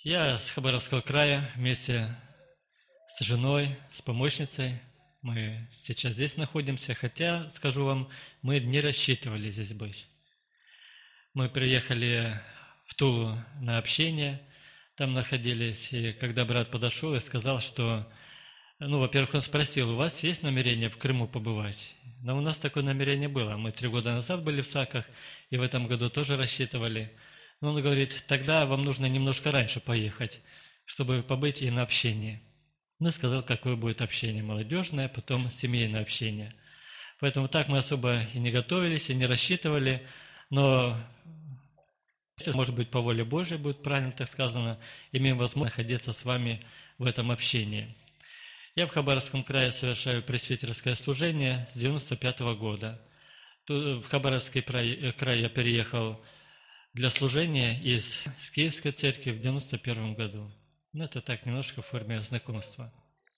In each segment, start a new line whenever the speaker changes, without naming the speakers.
Я с Хабаровского края вместе с женой, с помощницей. Мы сейчас здесь находимся, хотя, скажу вам, мы не рассчитывали здесь быть. Мы приехали в Тулу на общение, там находились, и когда брат подошел и сказал, что, во-первых, он спросил, у вас есть намерение в Крыму побывать? Но у нас такое намерение было. Мы 3 года назад были в Саках, и в этом году тоже рассчитывали. Но он говорит, тогда вам нужно немножко раньше поехать, чтобы побыть и на общении. Ну, сказал, какое будет общение молодежное, потом семейное общение. Поэтому так мы особо и не готовились, и не рассчитывали, но, может быть, по воле Божьей будет правильно так сказано, имеем возможность находиться с вами в этом общении. Я в Хабаровском крае совершаю пресвитерское служение с 95 года. В Хабаровский край я переехал для служения из Киевской церкви в 91 году. Это так, немножко в форме знакомства.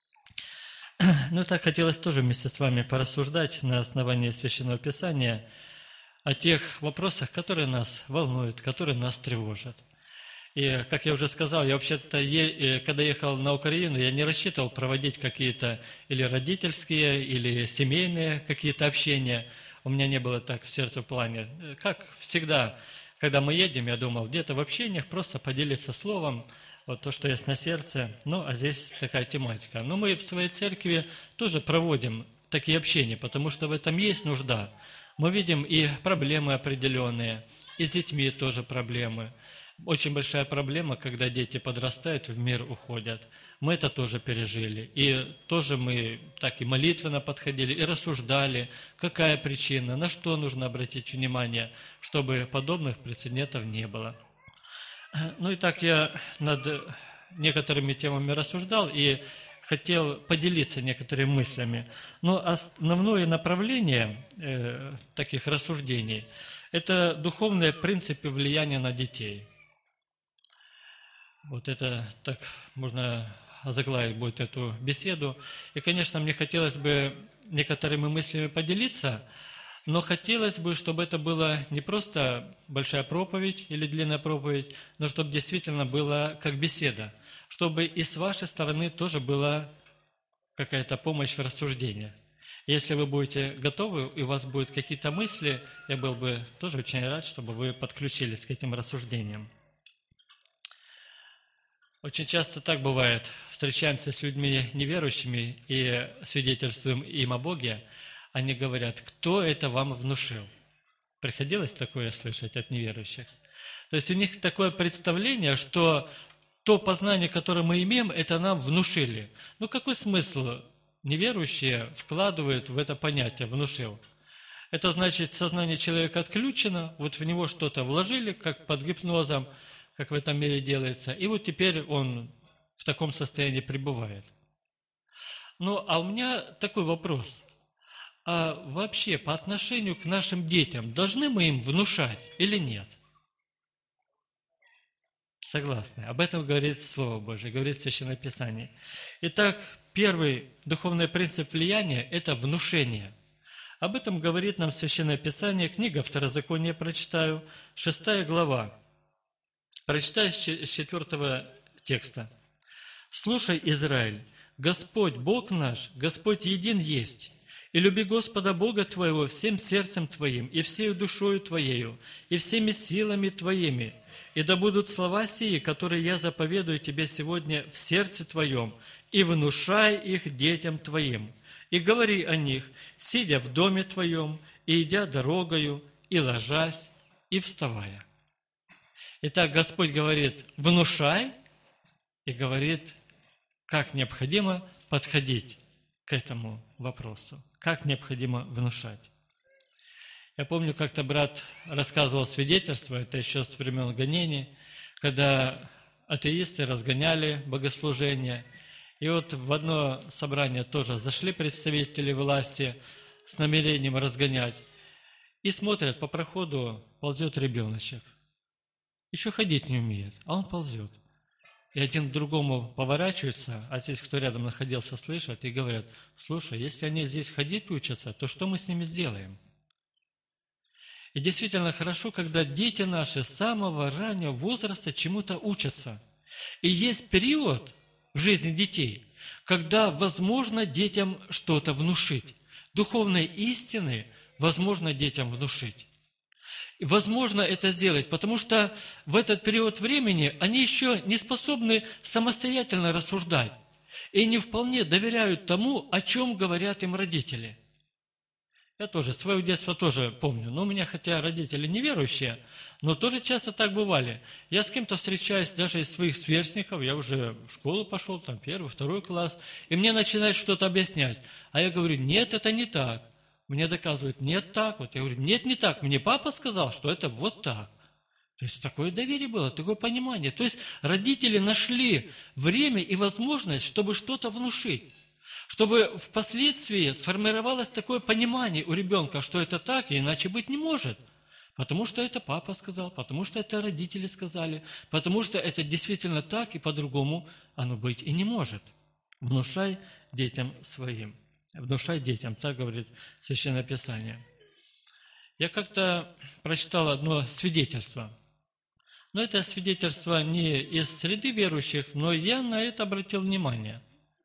Так хотелось тоже вместе с вами порассуждать на основании Священного Писания о тех вопросах, которые нас волнуют, которые нас тревожат. И, как я уже сказал, я вообще-то, когда ехал на Украину, я не рассчитывал проводить какие-то или родительские, или семейные какие-то общения. У меня не было так в сердце в плане. Как всегда, когда мы едем, я думал, где-то в общениях просто поделиться словом, вот то, что есть на сердце. А здесь такая тематика. Но мы в своей церкви тоже проводим такие общения, потому что в этом есть нужда. Мы видим и проблемы определенные, и с детьми тоже проблемы. Очень большая проблема, когда дети подрастают, в мир уходят. Мы это тоже пережили. И тоже мы так и молитвенно подходили, и рассуждали, какая причина, на что нужно обратить внимание, чтобы подобных прецедентов не было. И так я над некоторыми темами рассуждал и хотел поделиться некоторыми мыслями. Но основное направление таких рассуждений – это духовные принципы влияния на детей. Вот это так можно озаглавить будет эту беседу. И, конечно, мне хотелось бы некоторыми мыслями поделиться, но хотелось бы, чтобы это была не просто большая проповедь или длинная проповедь, но чтобы действительно было как беседа, чтобы и с вашей стороны тоже была какая-то помощь в рассуждениях. Если вы будете готовы, и у вас будут какие-то мысли, я был бы тоже очень рад, чтобы вы подключились к этим рассуждениям. Очень часто так бывает. Встречаемся с людьми неверующими и свидетельствуем им о Боге. Они говорят, кто это вам внушил? Приходилось такое слышать от неверующих? То есть у них такое представление, что то познание, которое мы имеем, это нам внушили. Какой смысл неверующие вкладывают в это понятие «внушил»? Это значит, сознание человека отключено, вот в него что-то вложили, как под гипнозом, как в этом мире делается, и вот теперь он в таком состоянии пребывает. А у меня такой вопрос. А вообще по отношению к нашим детям должны мы им внушать или нет? Согласны. Об этом говорит Слово Божие, говорит Священное Писание. Итак, первый духовный принцип влияния – это внушение. Об этом говорит нам Священное Писание, книга Второзакония прочитаю, 6 глава. Прочитаю с 4 текста. «Слушай, Израиль, Господь Бог наш, Господь един есть, и люби Господа Бога твоего всем сердцем твоим, и всею душою твоею, и всеми силами твоими, и да будут слова сии, которые я заповедую тебе сегодня в сердце твоем, и внушай их детям твоим, и говори о них, сидя в доме твоем, и идя дорогою, и ложась, и вставая». Итак, Господь говорит, внушай, и говорит, как необходимо подходить к этому вопросу, как необходимо внушать. Я помню, как-то брат рассказывал свидетельство, это еще с времен гонений, когда атеисты разгоняли богослужение, и вот в одно собрание тоже зашли представители власти с намерением разгонять, и смотрят, по проходу ползет ребеночек. Еще ходить не умеет, а он ползет. И один к другому поворачивается, а здесь, кто рядом находился, слышат, и говорят, слушай, если они здесь ходить учатся, то что мы с ними сделаем? И действительно хорошо, когда дети наши с самого раннего возраста чему-то учатся. И есть период в жизни детей, когда возможно детям что-то внушить. Духовные истины возможно детям внушить. И возможно это сделать, потому что в этот период времени они еще не способны самостоятельно рассуждать и не вполне доверяют тому, о чем говорят им родители. Я тоже, свое детство тоже помню. Но у меня, хотя родители неверующие, но тоже часто так бывали. Я с кем-то встречаюсь, даже из своих сверстников, я уже в школу пошел, там, 1-2 класс, и мне начинают что-то объяснять. А я говорю, нет, это не так. Мне доказывают, нет, так. Вот я говорю, нет, не так. Мне папа сказал, что это вот так. То есть такое доверие было, такое понимание. То есть родители нашли время и возможность, чтобы что-то внушить. Чтобы впоследствии сформировалось такое понимание у ребенка, что это так, и иначе быть не может. Потому что это папа сказал, потому что это родители сказали, потому что это действительно так, и по-другому оно быть и не может. Внушай детям своим. Внушай детям, так говорит Священное Писание. Я как-то прочитал одно свидетельство. Но это свидетельство не из среды верующих, но я на это обратил внимание.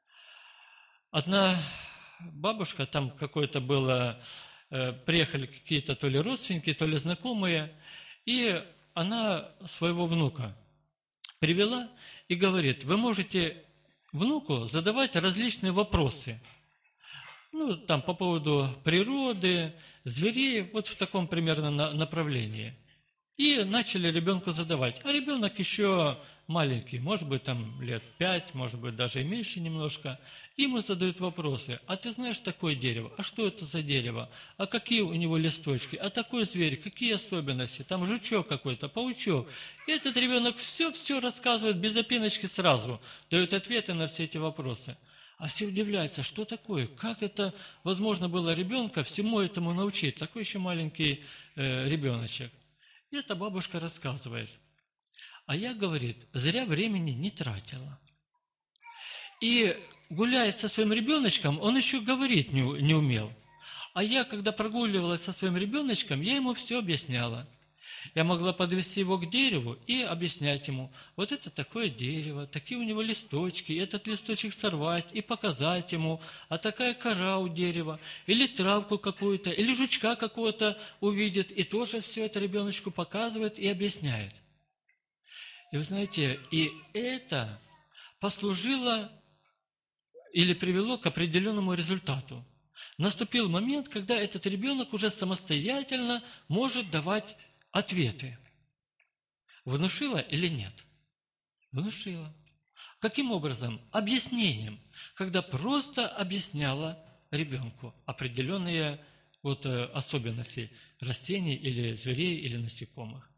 Одна бабушка, там какое-то было, приехали какие-то то ли родственники, то ли знакомые, и она своего внука привела и говорит, вы можете внуку задавать различные вопросы, ну, там, по поводу природы, зверей, вот в таком примерно направлении. И начали ребенку задавать. А ребенок еще маленький, может быть, там лет 5, может быть, даже и меньше немножко. Ему задают вопросы. А ты знаешь такое дерево? А что это за дерево? А какие у него листочки? А такой зверь? Какие особенности? Там жучок какой-то, паучок. И этот ребенок все рассказывает без запиночки сразу, дает ответы на все эти вопросы. А все удивляются, что такое? Как это возможно было ребенка всему этому научить? Такой еще маленький ребеночек. И эта бабушка рассказывает. А я, говорит, зря времени не тратила. И гуляя со своим ребеночком, он еще говорить не умел. А я, когда прогуливалась со своим ребеночком, я ему все объясняла. Я могла подвести его к дереву и объяснять ему, вот это такое дерево, такие у него листочки, этот листочек сорвать и показать ему, а такая кора у дерева, или травку какую-то, или жучка какого-то увидит, и тоже все это ребеночку показывает и объясняет. И вы знаете, и это послужило или привело к определенному результату. Наступил момент, когда этот ребенок уже самостоятельно может давать ответы. Внушила или нет? Внушила. Каким образом? Объяснением. Когда просто объясняла ребенку определенные особенности растений или зверей или насекомых.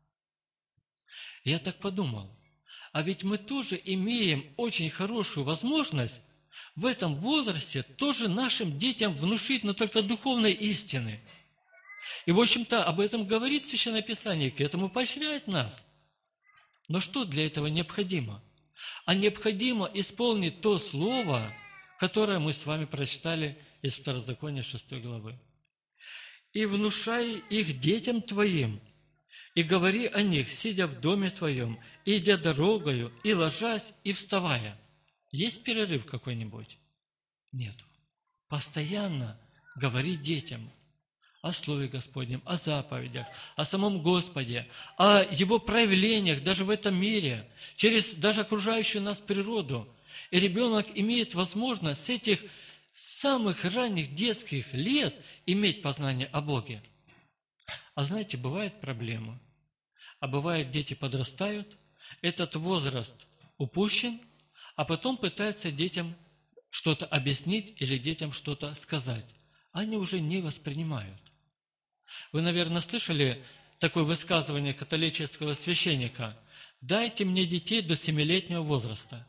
Я так подумал, а ведь мы тоже имеем очень хорошую возможность в этом возрасте тоже нашим детям внушить, но только духовной истины. И, в общем-то, об этом говорит Священное Писание, к этому поощряет нас. Но что для этого необходимо? А необходимо исполнить то слово, которое мы с вами прочитали из Второзакония 6 главы. «И внушай их детям твоим, и говори о них, сидя в доме твоем, и идя дорогою, и ложась, и вставая». Есть перерыв какой-нибудь? Нет. Постоянно говори детям о Слове Господнем, о заповедях, о самом Господе, о Его проявлениях даже в этом мире, через даже окружающую нас природу. И ребенок имеет возможность с этих самых ранних детских лет иметь познание о Боге. А знаете, бывает проблема. А бывает, дети подрастают, этот возраст упущен, а потом пытаются детям что-то объяснить или детям что-то сказать. Они уже не воспринимают. Вы, наверное, слышали такое высказывание католического священника: «Дайте мне детей до 7-летнего возраста».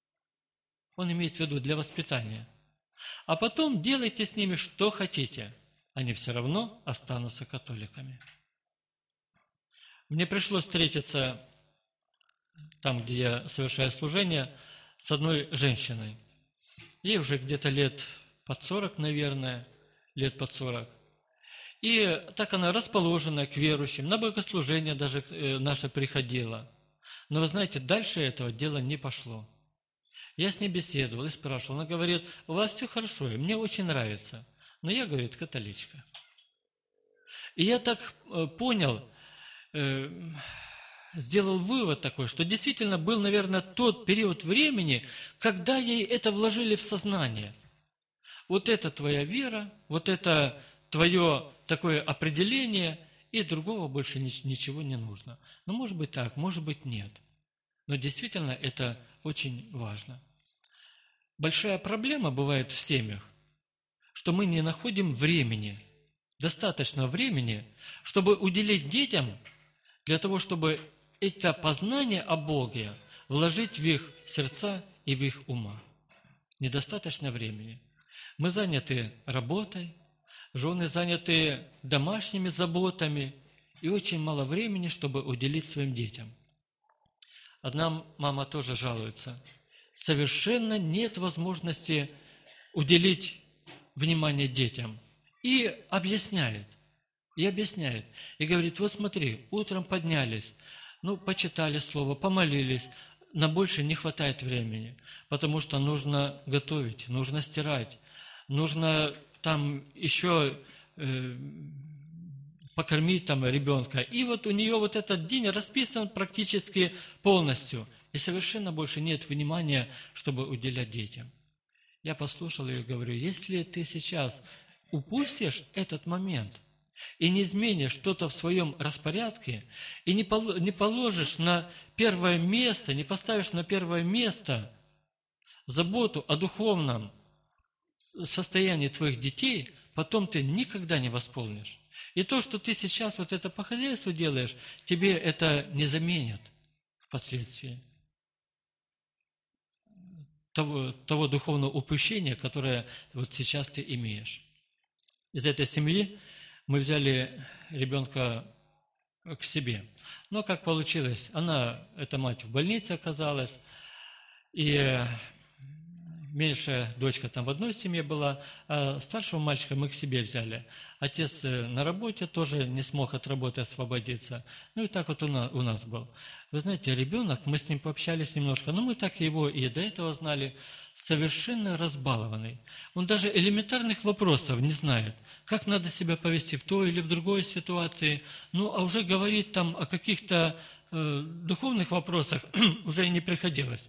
Он имеет в виду для воспитания. А потом делайте с ними что хотите. Они все равно останутся католиками. Мне пришлось встретиться там, где я совершаю служение, с одной женщиной. Ей уже где-то лет под 40, наверное, лет под 40. И так она расположена к верующим, на богослужение даже наше приходила. Но вы знаете, дальше этого дела не пошло. Я с ней беседовал и спрашивал. Она говорит, у вас все хорошо, и мне очень нравится. Но я, говорит, католичка. И я так понял, сделал вывод такой, что действительно был, наверное, тот период времени, когда ей это вложили в сознание. Вот это твоя вера, вот это твое такое определение, и другого больше ничего не нужно. Ну, может быть так, может быть нет. Но действительно это очень важно. Большая проблема бывает в семьях, что мы не находим времени, достаточно времени, чтобы уделить детям для того, чтобы это познание о Боге вложить в их сердца и в их ума. Недостаточно времени. Мы заняты работой, жены заняты домашними заботами, и очень мало времени, чтобы уделить своим детям. Одна мама тоже жалуется. Совершенно нет возможности уделить внимание детям. И объясняет. И говорит, вот смотри, утром поднялись, почитали слово, помолились, на больше не хватает времени, потому что нужно готовить, нужно стирать, нужно там еще покормить там ребенка. И вот у нее вот этот день расписан практически полностью. И совершенно больше нет внимания, чтобы уделять детям. Я послушал ее и говорю, если ты сейчас упустишь этот момент и не изменишь что-то в своем распорядке, и не положишь на первое место, не поставишь на первое место заботу о духовном состоянии твоих детей, потом ты никогда не восполнишь. И то, что ты сейчас вот это по хозяйству делаешь, тебе это не заменит впоследствии того духовного упущения, которое вот сейчас ты имеешь. Из этой семьи мы взяли ребенка к себе. Но как получилось, эта мать в больнице оказалась, и меньшая дочка там в одной семье была, а старшего мальчика мы к себе взяли. Отец на работе тоже не смог от работы освободиться. И так вот у нас был. Вы знаете, ребенок, мы с ним пообщались немножко, но мы так его и до этого знали, совершенно разбалованный. Он даже элементарных вопросов не знает, как надо себя повести в той или в другой ситуации. А уже говорить там о каких-то духовных вопросах уже и не приходилось.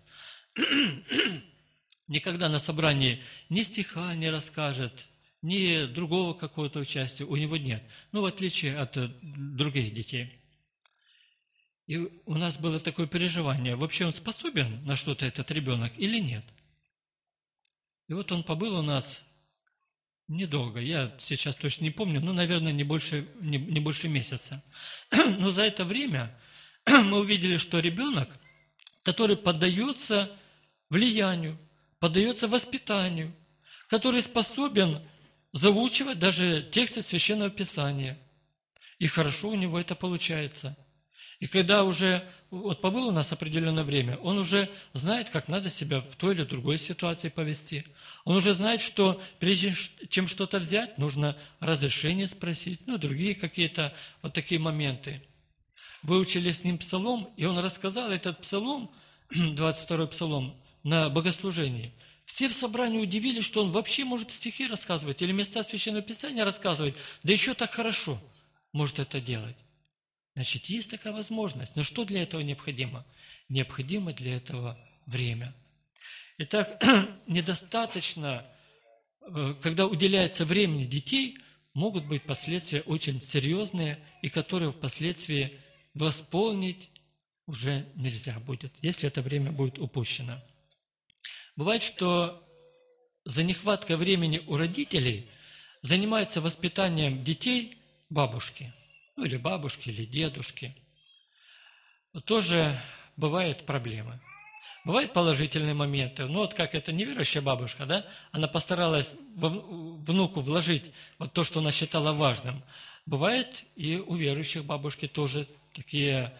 Никогда на собрании ни стиха не расскажет, ни другого какого-то участия у него нет. В отличие от других детей. И у нас было такое переживание, вообще он способен на что-то, этот ребенок, или нет. И вот он побыл у нас недолго, я сейчас точно не помню, наверное, не больше месяца. Но за это время мы увидели, что ребенок, который поддается влиянию, поддается воспитанию, который способен заучивать даже тексты Священного Писания. И хорошо у него это получается. И когда уже побыл у нас определенное время, он уже знает, как надо себя в той или другой ситуации повести. Он уже знает, что прежде чем что-то взять, нужно разрешение спросить, другие какие-то вот такие моменты. Выучили с ним псалом, и он рассказал этот псалом, 22-й псалом, на богослужении. Все в собрании удивились, что он вообще может стихи рассказывать или места Священного Писания рассказывать, да еще так хорошо может это делать. Значит, есть такая возможность. Но что для этого необходимо? Необходимо для этого время. Итак, недостаточно, когда уделяется времени детей, могут быть последствия очень серьезные, и которые впоследствии восполнить уже нельзя будет, если это время будет упущено. Бывает, что за нехваткой времени у родителей занимаются воспитанием детей бабушки, или бабушки, или дедушки. Тоже бывают проблемы. Бывают положительные моменты. Как эта неверующая бабушка, да? Она постаралась внуку вложить то, что она считала важным. Бывает и у верующих бабушки тоже такие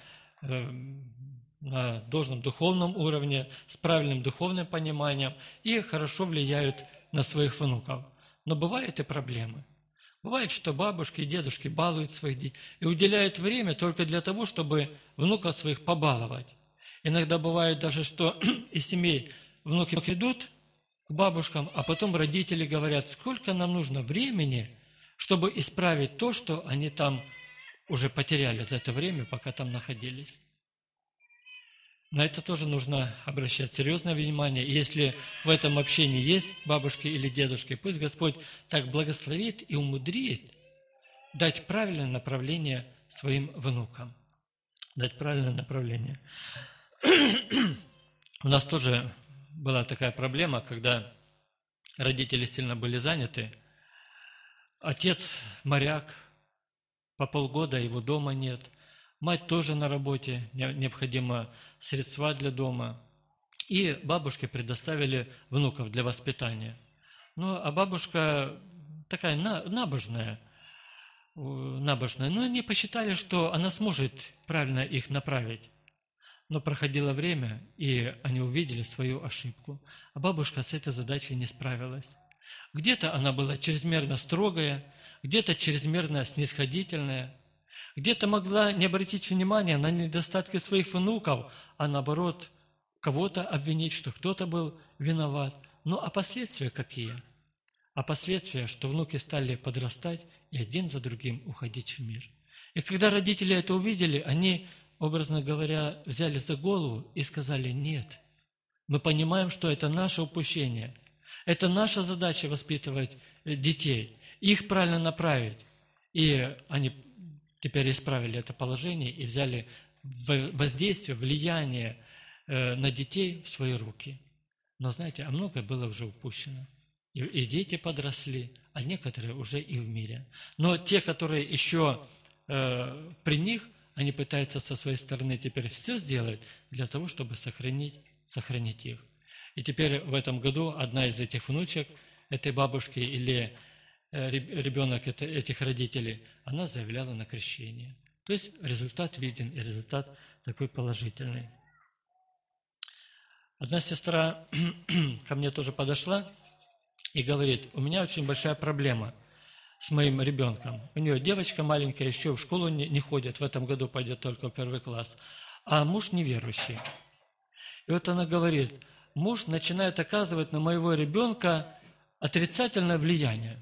на должном духовном уровне, с правильным духовным пониманием и хорошо влияют на своих внуков. Но бывают и проблемы. Бывает, что бабушки и дедушки балуют своих детей и уделяют время только для того, чтобы внуков своих побаловать. Иногда бывает даже, что из семей внуки идут к бабушкам, а потом родители говорят, сколько нам нужно времени, чтобы исправить то, что они там уже потеряли за это время, пока там находились. На это тоже нужно обращать серьезное внимание. И если в этом общении есть бабушки или дедушки, пусть Господь так благословит и умудрит дать правильное направление своим внукам. Дать правильное направление. У нас тоже была такая проблема, когда родители сильно были заняты. Отец моряк, по полгода его дома нет. Мать тоже на работе, необходимо средства для дома. И бабушке предоставили внуков для воспитания. Ну, а бабушка такая набожная, но они посчитали, что она сможет правильно их направить. Но проходило время, и они увидели свою ошибку. А бабушка с этой задачей не справилась. Где-то она была чрезмерно строгая, где-то чрезмерно снисходительная, где-то могла не обратить внимания на недостатки своих внуков, а наоборот, кого-то обвинить, что кто-то был виноват. Ну а последствия какие? А последствия, что внуки стали подрастать и один за другим уходить в мир. И когда родители это увидели, они, образно говоря, взяли за голову и сказали: нет, мы понимаем, что это наше упущение, это наша задача воспитывать детей, их правильно направить. И они теперь исправили это положение и взяли воздействие, влияние на детей в свои руки. Но знаете, а многое было уже упущено. И дети подросли, а некоторые уже и в мире. Но те, которые еще при них, они пытаются со своей стороны теперь все сделать для того, чтобы сохранить их. И теперь в этом году одна из этих внучек этой бабушки или ребенок этих родителей, она заявляла на крещение. То есть результат виден, и результат такой положительный. Одна сестра ко мне тоже подошла и говорит: у меня очень большая проблема с моим ребенком. У нее девочка маленькая, еще в школу не ходит, в этом году пойдет только в 1 класс, а муж неверующий. И вот она говорит: муж начинает оказывать на моего ребенка отрицательное влияние.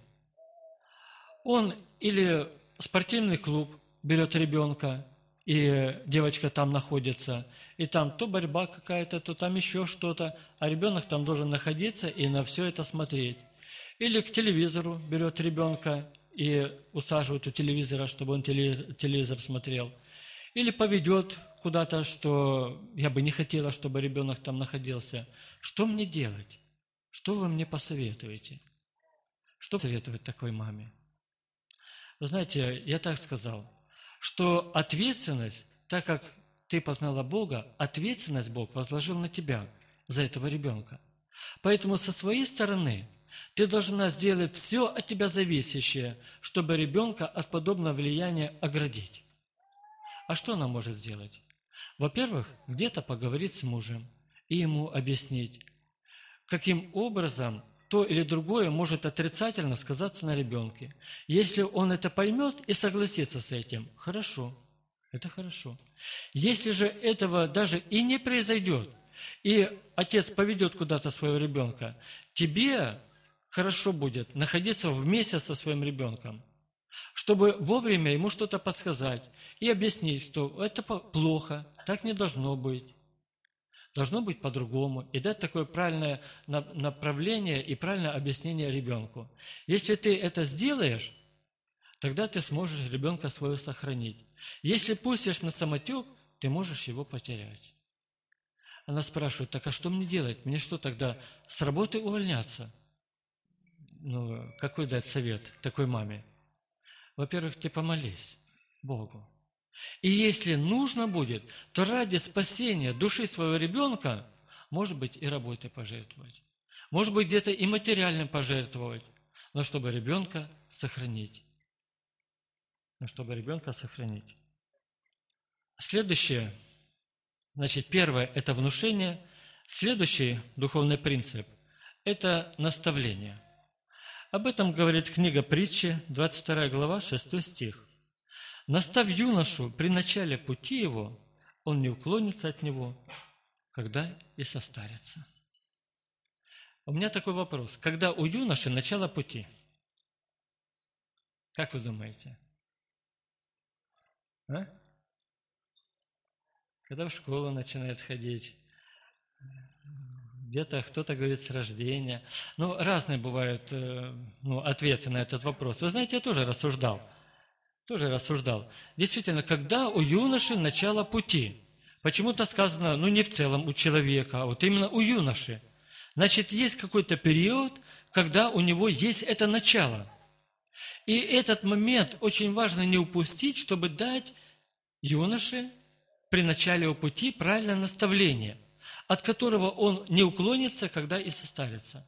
Он или спортивный клуб берет ребенка, и девочка там находится, и там то борьба какая-то, то там еще что-то, а ребенок там должен находиться и на все это смотреть. Или к телевизору берет ребенка и усаживает у телевизора, чтобы он телевизор смотрел. Или поведет куда-то, что я бы не хотела, чтобы ребенок там находился. Что мне делать? Что вы мне посоветуете? Что советовать такой маме? Вы знаете, я так сказал, что ответственность, так как ты познала Бога, ответственность Бог возложил на тебя за этого ребенка. Поэтому со своей стороны ты должна сделать все от тебя зависящее, чтобы ребенка от подобного влияния оградить. А что она может сделать? Во-первых, где-то поговорить с мужем и ему объяснить, каким образом то или другое может отрицательно сказаться на ребенке. Если он это поймет и согласится с этим, хорошо, это хорошо. Если же этого даже и не произойдет, и отец поведет куда-то своего ребенка, тебе хорошо будет находиться вместе со своим ребенком, чтобы вовремя ему что-то подсказать и объяснить, что это плохо, так не должно быть. Должно быть по-другому, и дать такое правильное направление и правильное объяснение ребенку. Если ты это сделаешь, тогда ты сможешь ребенка своего сохранить. Если пустишь на самотек, ты можешь его потерять. Она спрашивает: так а что мне делать? Мне что тогда, с работы увольняться? Ну, какой дать совет такой маме? Во-первых, ты помолись Богу. И если нужно будет, то ради спасения души своего ребенка, может быть, и работой пожертвовать. Может быть, где-то и материальным пожертвовать, но чтобы ребенка сохранить. Следующее, значит, первое – это внушение. Следующий духовный принцип – это наставление. Об этом говорит книга Притчи, 22 глава, 6 стих. «Наставь юношу при начале пути его, он не уклонится от него, когда и состарится. У меня такой вопрос. Когда у юноши начало пути? Как вы думаете? А? Когда в школу начинает ходить, где-то кто-то говорит с рождения. Ну, разные бывают ответы на этот вопрос. Вы знаете, я тоже рассуждал. Действительно, когда у юноши начало пути? Почему-то сказано, не в целом у человека, а вот именно у юноши. Значит, есть какой-то период, когда у него есть это начало. И этот момент очень важно не упустить, чтобы дать юноше при начале его пути правильное наставление, от которого он не уклонится, когда и состарится.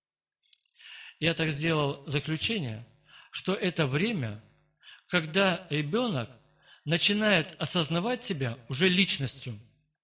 Я так сделал заключение, что это время, когда ребенок начинает осознавать себя уже личностью.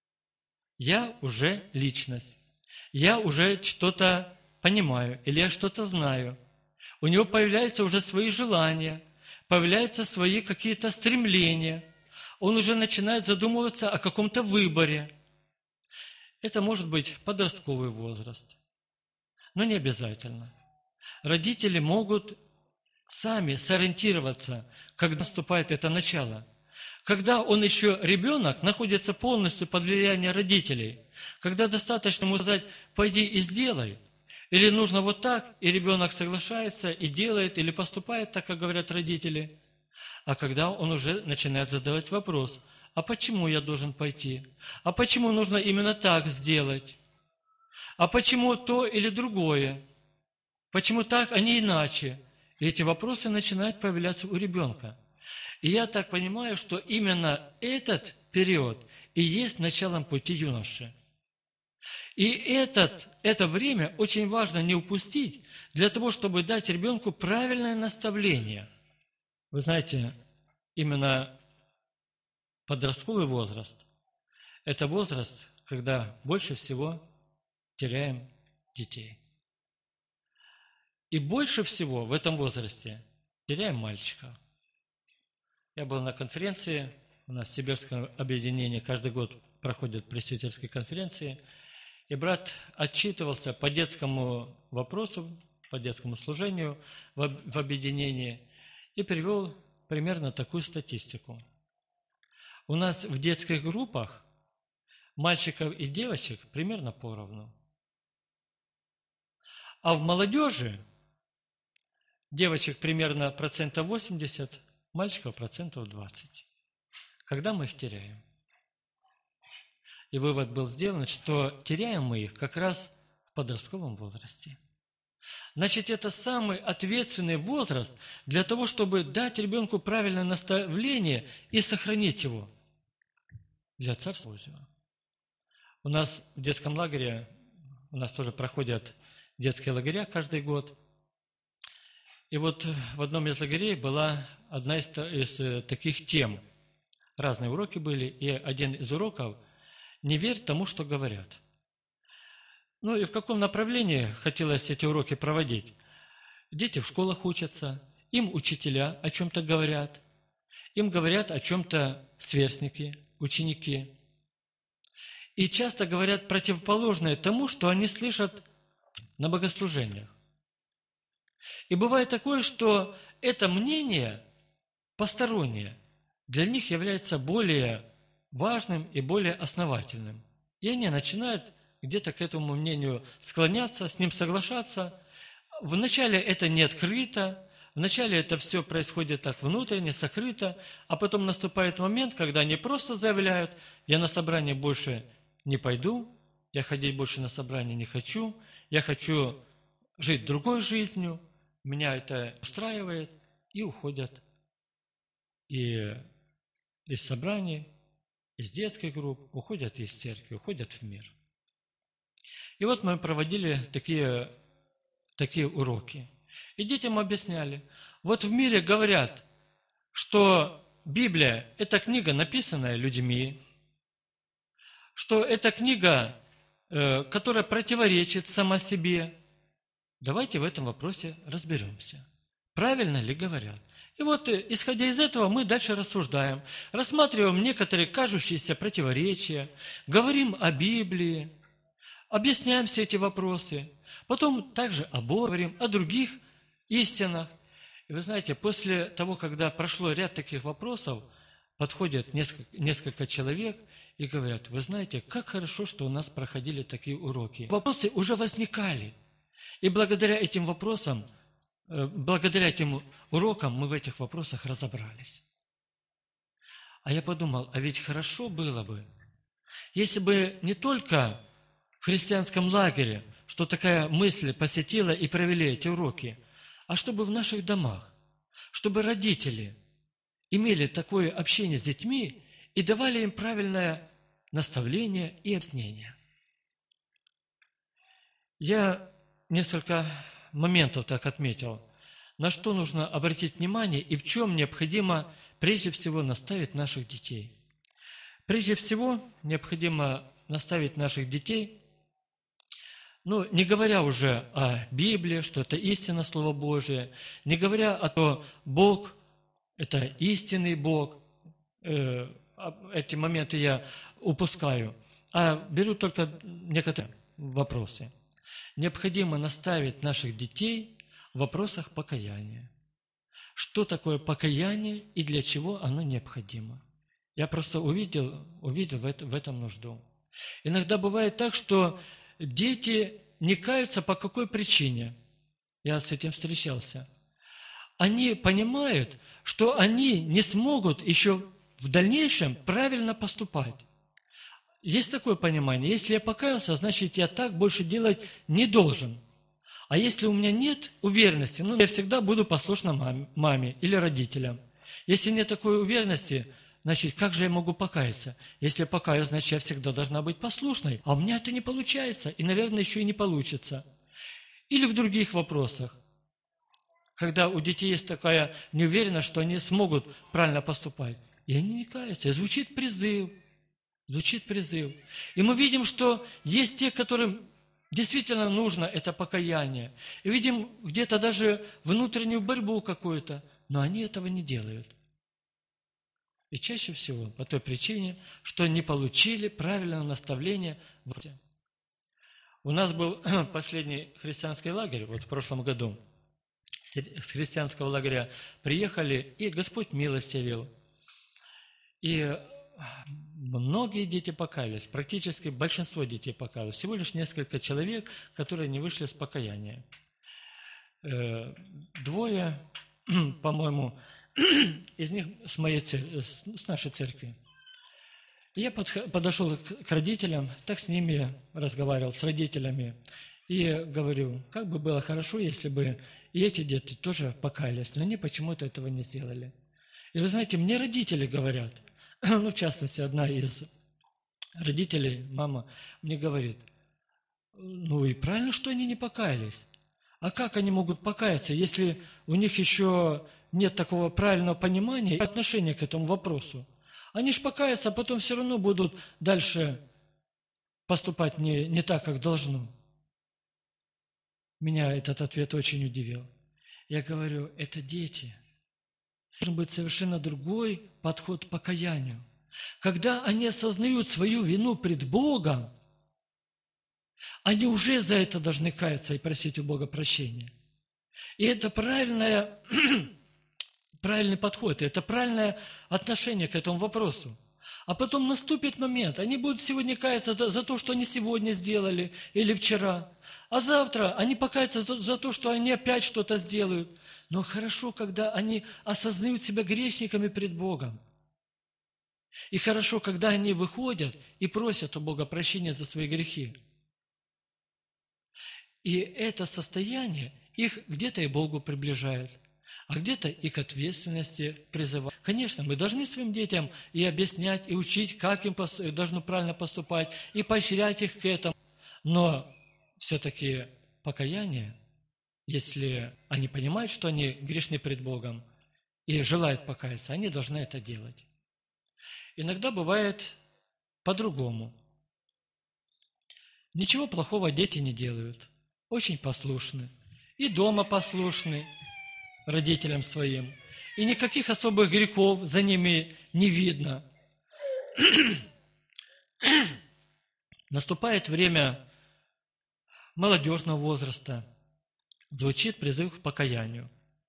Я уже личность. Я уже что-то понимаю, или я что-то знаю. У него появляются уже свои желания, появляются свои какие-то стремления. Он уже начинает задумываться о каком-то выборе. Это может быть подростковый возраст, но не обязательно. Родители могут сами сориентироваться, когда наступает это начало. Когда он еще ребенок, находится полностью под влиянием родителей, когда достаточно ему сказать «пойди и сделай», или нужно вот так, и ребенок соглашается и делает, или поступает так, как говорят родители. А когда он уже начинает задавать вопрос, а почему я должен пойти? А почему нужно именно так сделать? А почему то или другое? Почему так, а не иначе? И эти вопросы начинают появляться у ребенка. И я так понимаю, что именно этот период и есть началом пути юноши. И это время очень важно не упустить для того, чтобы дать ребенку правильное наставление. Вы знаете, именно подростковый возраст – это возраст, когда больше всего теряем детей. И больше всего в этом возрасте теряем мальчиков. Я был на конференции, у нас в Сибирском объединении каждый год проходят пресвитерские конференции, и брат отчитывался по детскому вопросу, по детскому служению в объединении и привел примерно такую статистику. У нас в детских группах мальчиков и девочек примерно поровну. А в молодежи девочек примерно 80%, мальчиков 20%. Когда мы их теряем? И вывод был сделан, что теряем мы их как раз в подростковом возрасте. Значит, это самый ответственный возраст для того, чтобы дать ребенку правильное наставление и сохранить его для Царства Божьего. У нас в детском лагере, у нас тоже проходят детские лагеря каждый год. И вот в одном из лагерей была одна из таких тем. Разные уроки были, и один из уроков – «Не верь тому, что говорят». И в каком направлении хотелось эти уроки проводить? Дети в школах учатся, им учителя о чем-то говорят, им говорят о чем-то сверстники, ученики. И часто говорят противоположное тому, что они слышат на богослужениях. И бывает такое, что это мнение постороннее для них является более важным и более основательным. И они начинают где-то к этому мнению склоняться, с ним соглашаться. Вначале это не открыто, вначале это все происходит так внутренне, сокрыто, а потом наступает момент, когда они просто заявляют: я на собрание больше не пойду, я ходить больше на собрание не хочу, я хочу жить другой жизнью, меня это устраивает, и уходят и из собраний, из детских групп, уходят из церкви, уходят в мир. И вот мы проводили такие уроки. И детям объясняли. Вот в мире говорят, что Библия – это книга, написанная людьми, что это книга, которая противоречит сама себе. Давайте в этом вопросе разберемся. Правильно ли говорят? И вот, исходя из этого, мы дальше рассуждаем, рассматриваем некоторые кажущиеся противоречия, говорим о Библии, объясняем все эти вопросы, потом также говорим о других истинах. И вы знаете, после того, когда прошло ряд таких вопросов, подходят несколько человек и говорят: вы знаете, как хорошо, что у нас проходили такие уроки. Вопросы уже возникали. И благодаря этим вопросам, благодаря этим урокам мы в этих вопросах разобрались. А я подумал, а ведь хорошо было бы, если бы не только в христианском лагере, что такая мысль посетила и провели эти уроки, а чтобы в наших домах, чтобы родители имели такое общение с детьми и давали им правильное наставление и объяснение. Я несколько моментов так отметил, на что нужно обратить внимание и в чем необходимо прежде всего наставить наших детей. Прежде всего необходимо наставить наших детей, не говоря уже о Библии, что это истина Слова Божие, не говоря о том, Бог – это истинный Бог, эти моменты я упускаю, а беру только некоторые вопросы. Необходимо наставить наших детей в вопросах покаяния. Что такое покаяние и для чего оно необходимо? Я просто увидел в этом нужду. Иногда бывает так, что дети не каются по какой причине. Я с этим встречался. Они понимают, что они не смогут еще в дальнейшем правильно поступать. Есть такое понимание. Если я покаялся, значит, я так больше делать не должен. А если у меня нет уверенности, я всегда буду послушна маме или родителям. Если нет такой уверенности, значит, как же я могу покаяться? Если я покаюсь, значит, я всегда должна быть послушной. А у меня это не получается, и, наверное, еще и не получится. Или в других вопросах. Когда у детей есть такая неуверенность, что они смогут правильно поступать. И они не каются. И звучит призыв. И мы видим, что есть те, которым действительно нужно это покаяние. И видим где-то даже внутреннюю борьбу какую-то, но они этого не делают. И чаще всего по той причине, что не получили правильного наставления. У нас был последний христианский лагерь, в прошлом году. С христианского лагеря приехали, и Господь милостивил. И многие дети покаялись, практически большинство детей покаялось. Всего лишь несколько человек, которые не вышли с покаяния. 2, по-моему, из них с нашей церкви. Я подошел к родителям, так с ними разговаривал, с родителями, и говорю, как бы было хорошо, если бы и эти дети тоже покаялись, но они почему-то этого не сделали. И вы знаете, мне родители говорят, в частности, одна из родителей, мама, мне говорит, и правильно, что они не покаялись. А как они могут покаяться, если у них еще нет такого правильного понимания и отношения к этому вопросу? Они ж покаятся, а потом все равно будут дальше поступать не так, как должно. Меня этот ответ очень удивил. Я говорю, это дети. Должен быть совершенно другой подход к покаянию. Когда они осознают свою вину пред Богом, они уже за это должны каяться и просить у Бога прощения. И это правильный подход, это правильное отношение к этому вопросу. А потом наступит момент, они будут сегодня каяться за то, что они сегодня сделали или вчера, а завтра они покаются за то, что они опять что-то сделают. Но хорошо, когда они осознают себя грешниками пред Богом. И хорошо, когда они выходят и просят у Бога прощения за свои грехи. И это состояние их где-то и Богу приближает, а где-то и к ответственности призывает. Конечно, мы должны своим детям и объяснять, и учить, как им должно правильно поступать, и поощрять их к этому. Но все-таки покаяние, если они понимают, что они грешны пред Богом и желают покаяться, они должны это делать. Иногда бывает по-другому. Ничего плохого дети не делают, очень послушны. И дома послушны родителям своим, и никаких особых грехов за ними не видно. Наступает время молодежного возраста, звучит призыв к покаянию.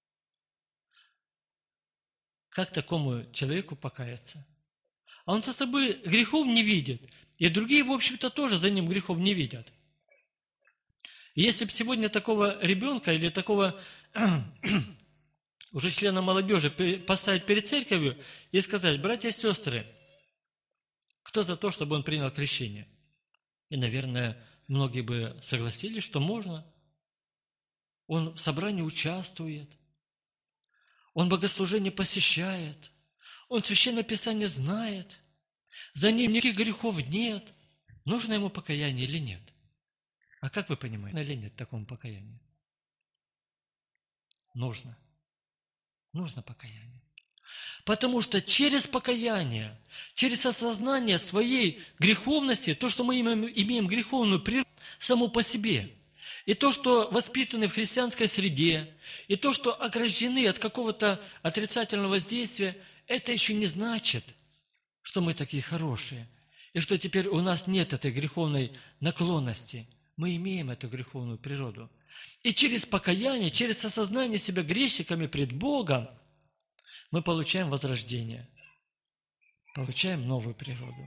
Как такому человеку покаяться? А он за собой грехов не видит, и другие, в общем-то, тоже за ним грехов не видят. И если бы сегодня такого ребенка или такого уже члена молодежи поставить перед церковью и сказать: братья и сестры, кто за то, чтобы он принял крещение? И, наверное, многие бы согласились, что можно. Он в собрании участвует, он богослужение посещает, он Священное Писание знает, за ним никаких грехов нет. Нужно ему покаяние или нет? А как вы понимаете, или нет такому покаянию? Нужно. Нужно покаяние. Потому что через покаяние, через осознание своей греховности, то, что мы имеем греховную природу само по себе, и то, что воспитаны в христианской среде, и то, что ограждены от какого-то отрицательного воздействия, это еще не значит, что мы такие хорошие, и что теперь у нас нет этой греховной наклонности. Мы имеем эту греховную природу. И через покаяние, через осознание себя грешниками пред Богом, мы получаем возрождение, получаем новую природу.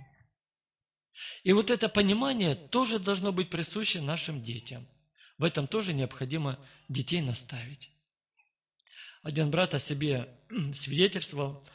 И вот это понимание тоже должно быть присуще нашим детям. В этом тоже необходимо детей наставить. Один брат о себе свидетельствовал.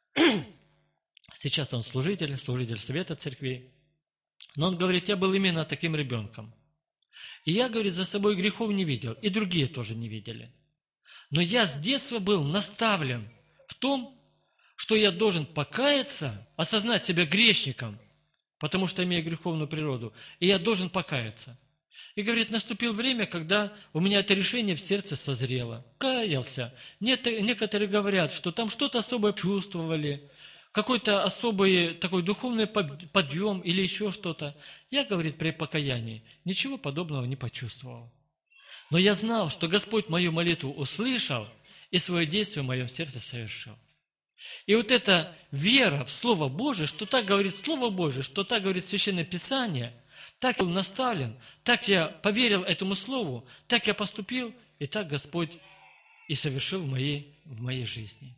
Сейчас он служитель Совета Церквей. Но он говорит: я был именно таким ребенком. И я, говорит, за собой грехов не видел, и другие тоже не видели. Но я с детства был наставлен в том, что я должен покаяться, осознать себя грешником, потому что имею греховную природу, и я должен покаяться. И, говорит, наступило время, когда у меня это решение в сердце созрело. Каялся. Некоторые говорят, что там что-то особое чувствовали, какой-то особый такой духовный подъем или еще что-то. Я, говорит, при покаянии ничего подобного не почувствовал. Но я знал, что Господь мою молитву услышал и свое действие в моем сердце совершил. И вот эта вера в Слово Божие, что так говорит Слово Божие, что так говорит Священное Писание, так я был наставлен, так я поверил этому Слову, так я поступил, и так Господь и совершил в моей жизни.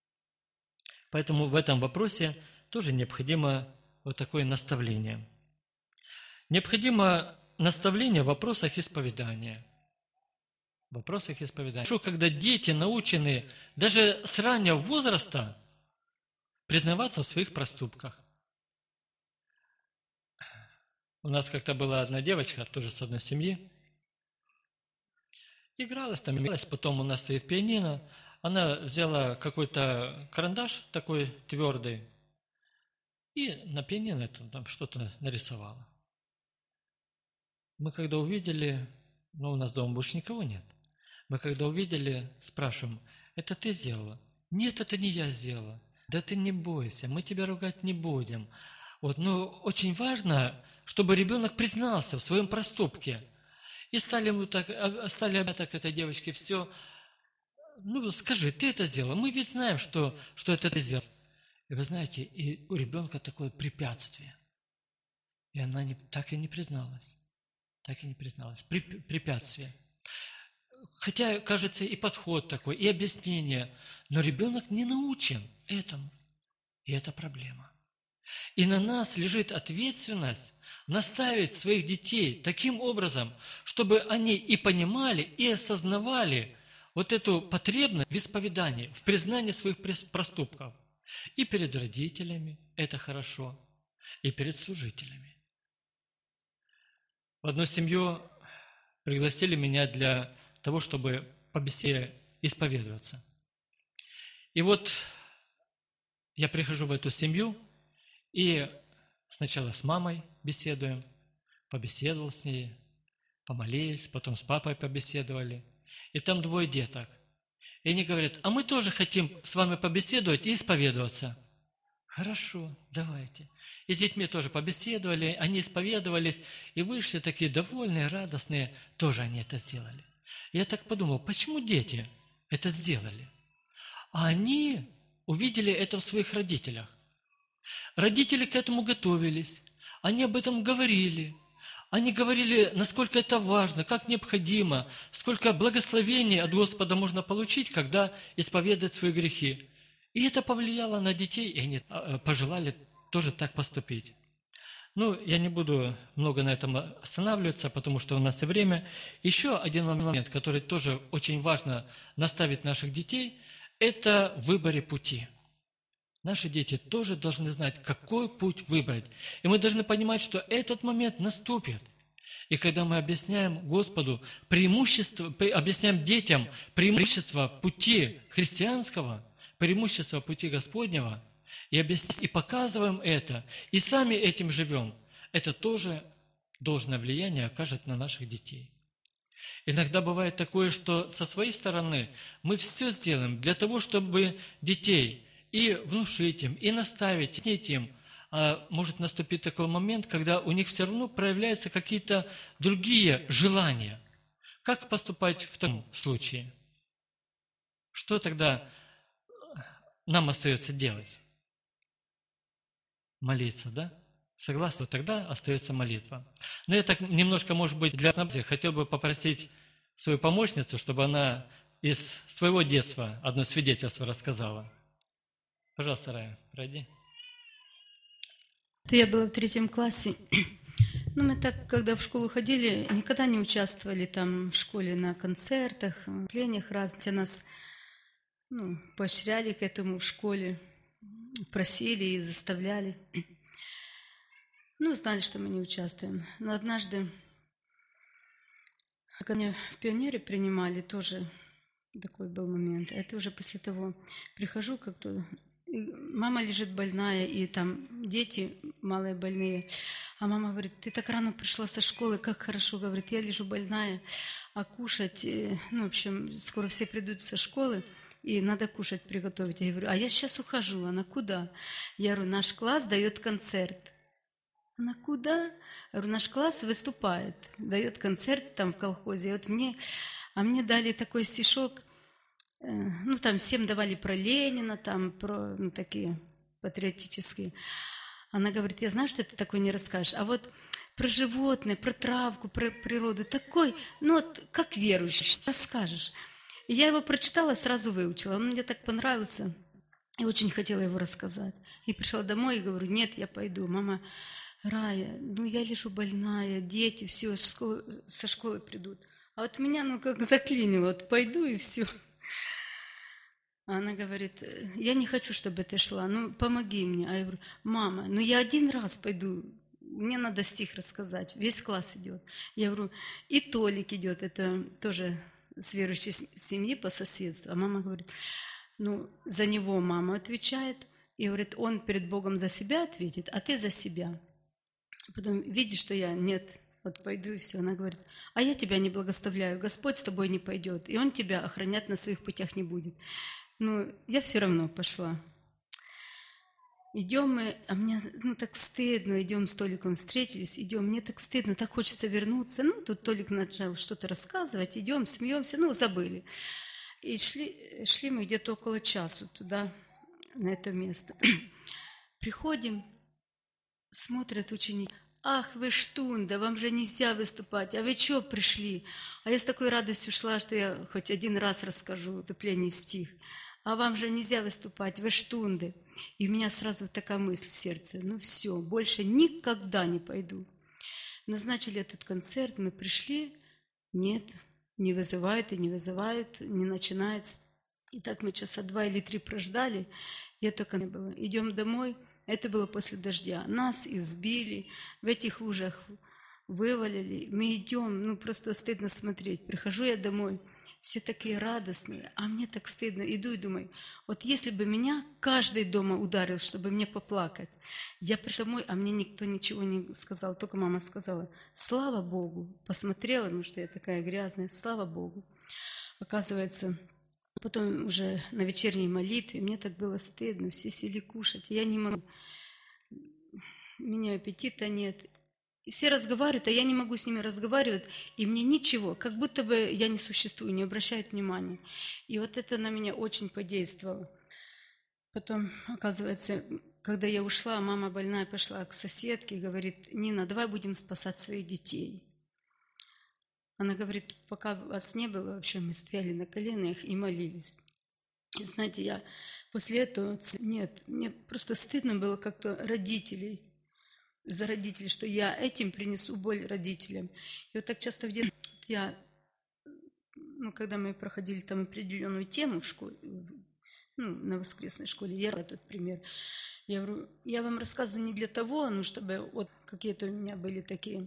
Поэтому в этом вопросе тоже необходимо вот такое наставление. Необходимо наставление в вопросах исповедания. В вопросах исповедания. Хорошо, когда дети научены даже с раннего возраста признаваться в своих проступках. У нас как-то была одна девочка, тоже с одной семьи. Игралась, потом у нас стоит пианино. Она взяла какой-то карандаш такой твердый и на пианино там что-то нарисовала. Мы когда увидели, у нас дома больше никого нет, мы когда увидели, спрашиваем: это ты сделала? Нет, это не я сделала. Да ты не бойся, мы тебя ругать не будем. Очень важно, чтобы ребенок признался в своем проступке. И стали так этой девочке все: скажи, ты это сделала? Мы ведь знаем, что это ты сделал. И вы знаете, и у ребенка такое препятствие. И она так и не призналась. Так и не призналась. Препятствие. Хотя, кажется, и подход такой, и объяснение. Но ребенок не научен этому. И это проблема. И на нас лежит ответственность наставить своих детей таким образом, чтобы они и понимали, и осознавали вот эту потребность в исповедании, в признании своих проступков. И перед родителями это хорошо, и перед служителями. В одну семью пригласили меня для того, чтобы по беседе исповедоваться. И вот я прихожу в эту семью, и сначала с мамой беседуем, побеседовал с ней, помолились, потом с папой побеседовали. И там двое деток. И они говорят: а мы тоже хотим с вами побеседовать и исповедоваться. Хорошо, давайте. И с детьми тоже побеседовали, они исповедовались, и вышли такие довольные, радостные, тоже они это сделали. Я так подумал, почему дети это сделали? А они увидели это в своих родителях. Родители к этому готовились, они об этом говорили. Они говорили, насколько это важно, как необходимо, сколько благословений от Господа можно получить, когда исповедать свои грехи. И это повлияло на детей, и они пожелали тоже так поступить. Ну, я не буду много на этом останавливаться, потому что у нас и время. Еще один момент, который тоже очень важно наставить наших детей, это в выборе пути. Наши дети тоже должны знать, какой путь выбрать. И мы должны понимать, что этот момент наступит. И когда мы объясняем Господу объясняем детям преимущество пути христианского, преимущество пути Господнего, и показываем это, и сами этим живем, это тоже должное влияние окажет на наших детей. Иногда бывает такое, что со своей стороны мы все сделаем для того, чтобы детей и внушить им, и наставить им. А может наступить такой момент, когда у них все равно проявляются какие-то другие желания. Как поступать в том случае? Что тогда нам остается делать? Молиться, да? Согласны? Тогда остается молитва. Но я так немножко, может быть, для разнообразия хотел бы попросить свою помощницу, чтобы она из своего детства одно свидетельство рассказала. Пожалуйста, Рая, пройди.
Я была в 3 классе. Ну, мы так, когда в школу ходили, никогда не участвовали там в школе на концертах, выступлениях разных. Нас поощряли к этому в школе, просили и заставляли. Ну, знали, что мы не участвуем. Но однажды, когда меня в пионере принимали, тоже такой был момент. Это уже после того, прихожу как-то, мама лежит больная, и там дети малые больные. А мама говорит: ты так рано пришла со школы, как хорошо. Говорит: я лежу больная, а кушать, в общем, скоро все придут со школы, и надо кушать приготовить. Я говорю: а я сейчас ухожу. Она: куда? Я говорю: наш класс дает концерт. Она: куда? Я говорю: наш класс выступает, дает концерт там в колхозе. И вот мне дали такой стишок, там всем давали про Ленина, там про такие патриотические. Она говорит: я знаю, что ты такой не расскажешь, а вот про животное, про травку, про природу, такой, как верующий, расскажешь. И я его прочитала, сразу выучила. Он мне так понравился, и очень хотела его рассказать. И пришла домой и говорю: нет, я пойду. Мама: Рая, я лежу больная, дети, все, со школы придут. А вот меня, как заклинило, вот пойду и все. А она говорит: я не хочу, чтобы ты шла, помоги мне. А я говорю: мама, я 1 раз пойду, мне надо стих рассказать, весь класс идет. Я говорю: и Толик идет, это тоже с верующей семьи по соседству. А мама говорит: за него мама отвечает, и говорит: он перед Богом за себя ответит, а ты за себя. Потом видишь, что я нет, вот пойду и все. Она говорит: а я тебя не благословляю, Господь с тобой не пойдет, и Он тебя охранять на своих путях не будет. Я все равно пошла. Идем мы, а мне так стыдно, идем с Толиком, встретились, идем, мне так стыдно, так хочется вернуться. Тут Толик начал что-то рассказывать, идем, смеемся, забыли. И шли мы где-то около часу туда, на это место. Приходим, смотрят ученики: ах, вы штунда, вам же нельзя выступать, а вы что пришли? А я с такой радостью шла, что я хоть 1 раз расскажу вступление стих. А вам же нельзя выступать, вы штунды. И у меня сразу такая мысль в сердце: все, больше никогда не пойду. Назначили этот концерт, мы пришли, нет, не вызывают и не вызывают, не начинается. И так мы часа 2 или 3 прождали, и это не было. Идем домой, это было после дождя. Нас избили, в этих лужах вывалили. Мы идем, просто стыдно смотреть. Прихожу я домой, все такие радостные, а мне так стыдно. Иду и думаю: вот если бы меня каждый дома ударил, чтобы мне поплакать. Я пришла домой, а мне никто ничего не сказал, только мама сказала: слава Богу. Посмотрела, что я такая грязная, слава Богу. Оказывается, потом уже на вечерней молитве мне так было стыдно, все сели кушать, я не могу. У меня аппетита нет. И все разговаривают, а я не могу с ними разговаривать, и мне ничего, как будто бы я не существую, не обращают внимания. И вот это на меня очень подействовало. Потом, оказывается, когда я ушла, мама больная пошла к соседке и говорит: Нина, давай будем спасать своих детей. Она говорит: пока вас не было, вообще мы стояли на коленях и молились. И знаете, я после этого, нет, мне просто стыдно было как-то родителей, за родителей, что я этим принесу боль родителям. И вот так часто в детстве я, когда мы проходили там определенную тему в школе, на воскресной школе, я этот пример. Я говорю, я вам рассказываю не для того, чтобы вот какие-то у меня были такие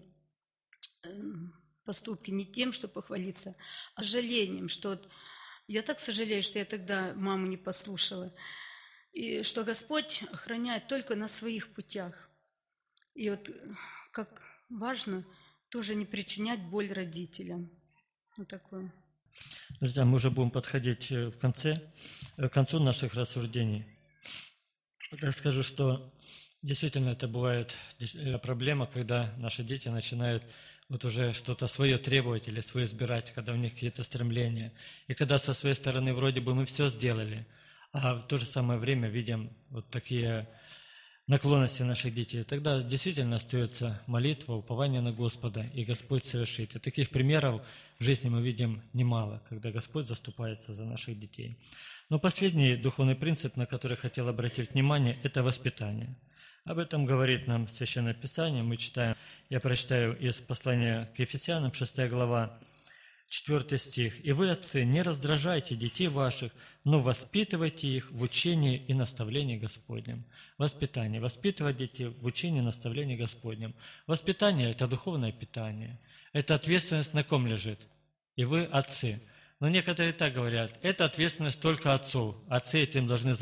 поступки, не тем, чтобы похвалиться, а жалением, что вот я так сожалею, что я тогда маму не послушала, и что Господь охраняет только на своих путях. И вот как важно тоже не причинять боль родителям. Вот такое.
Друзья, мы уже будем подходить к концу наших рассуждений. Я скажу, что действительно это бывает проблема, когда наши дети начинают вот уже что-то свое требовать или свое избирать, когда у них какие-то стремления. И когда со своей стороны вроде бы мы все сделали, а в то же самое время видим вот такие наклонности наших детей, тогда действительно остается молитва, упование на Господа, и Господь совершит. И таких примеров в жизни мы видим немало, когда Господь заступается за наших детей. Но последний духовный принцип, на который хотел обратить внимание, это воспитание. Об этом говорит нам Священное Писание. Мы читаем, я прочитаю из послания к Ефесянам, 6 глава, 4 стих. «И вы, отцы, не раздражайте детей ваших, но воспитывайте их в учении и наставлении Господнем». Воспитание. Воспитывать детей в учении и наставлении Господнем. Воспитание – это духовное питание. Это ответственность на ком лежит? И вы, отцы. Но некоторые так говорят, это ответственность только отцов. Отцы этим должны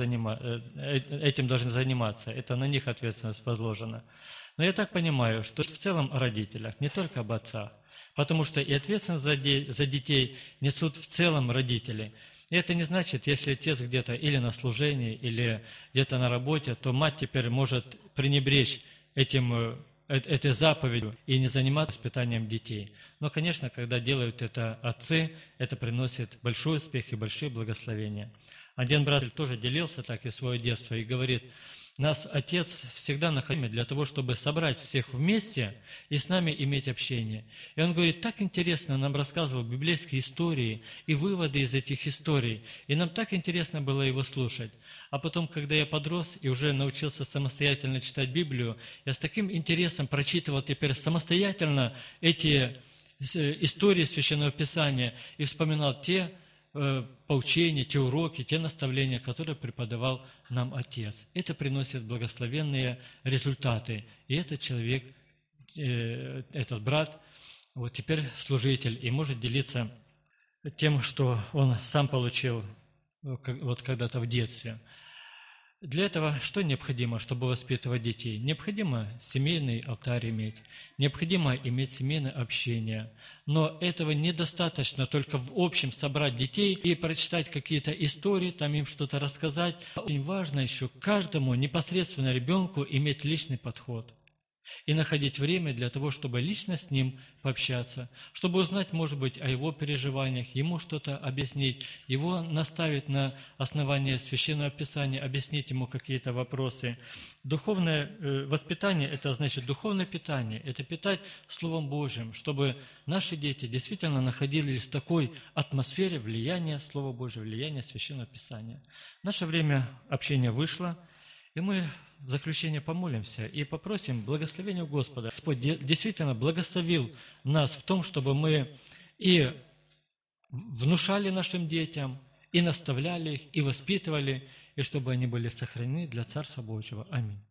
заниматься. Это на них ответственность возложена. Но я так понимаю, что в целом о родителях, не только об отцах. Потому что и ответственность за детей несут в целом родители. И это не значит, если отец где-то или на служении, или где-то на работе, то мать теперь может пренебречь этой заповедью и не заниматься воспитанием детей. Но, конечно, когда делают это отцы, это приносит большой успех и большие благословения. Один брат тоже делился так из своего детства и говорит, нас отец всегда находил для того, чтобы собрать всех вместе и с нами иметь общение. И он говорит, так интересно нам рассказывал библейские истории и выводы из этих историй. И нам так интересно было его слушать. А потом, когда я подрос и уже научился самостоятельно читать Библию, я с таким интересом прочитывал теперь самостоятельно эти истории Священного Писания и вспоминал те поучения, те уроки, те наставления, которые преподавал нам Отец. Это приносит благословенные результаты. И этот человек, этот брат, вот теперь служитель и может делиться тем, что он сам получил вот когда-то в детстве. Для этого что необходимо, чтобы воспитывать детей? Необходимо семейный алтарь иметь, необходимо иметь семейное общение. Но этого недостаточно только в общем собрать детей и прочитать какие-то истории, там им что-то рассказать. Очень важно еще каждому непосредственно ребенку иметь личный подход и находить время для того, чтобы лично с ним пообщаться, чтобы узнать, может быть, о его переживаниях, ему что-то объяснить, его наставить на основании Священного Писания, объяснить ему какие-то вопросы. Духовное воспитание – это значит духовное питание, это питать Словом Божьим, чтобы наши дети действительно находились в такой атмосфере влияния Слова Божьего, влияния Священного Писания. Наше время общения вышло, и мы в заключение помолимся и попросим благословения у Господа. Господь действительно благословил нас в том, чтобы мы и внушали нашим детям, и наставляли их, и воспитывали, и чтобы они были сохранены для Царства Божьего. Аминь.